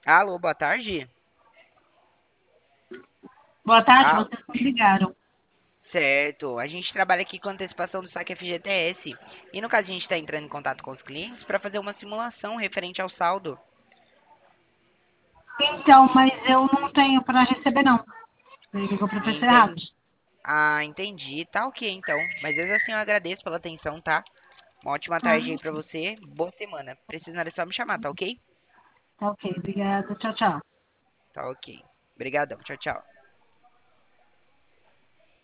Alô, boa tarde. Boa tarde, Ah, vocês me ligaram. certo. A gente trabalha aqui com antecipação do saque FGTS. E no caso, a gente está entrando em contato com os clientes para fazer uma simulação referente ao saldo. Então, mas eu não tenho para receber, não. Ele ligou para a pessoa errada. Entendi. Ah, entendi. Tá ok, então. Mas mesmo assim, eu agradeço pela atenção, tá? Uma ótima Ah, tarde aí pra você. Boa semana. Precisando é só me chamar, tá ok? tá ok, obrigada. Tchau, tchau. Tá ok. Obrigadão. Tchau, tchau.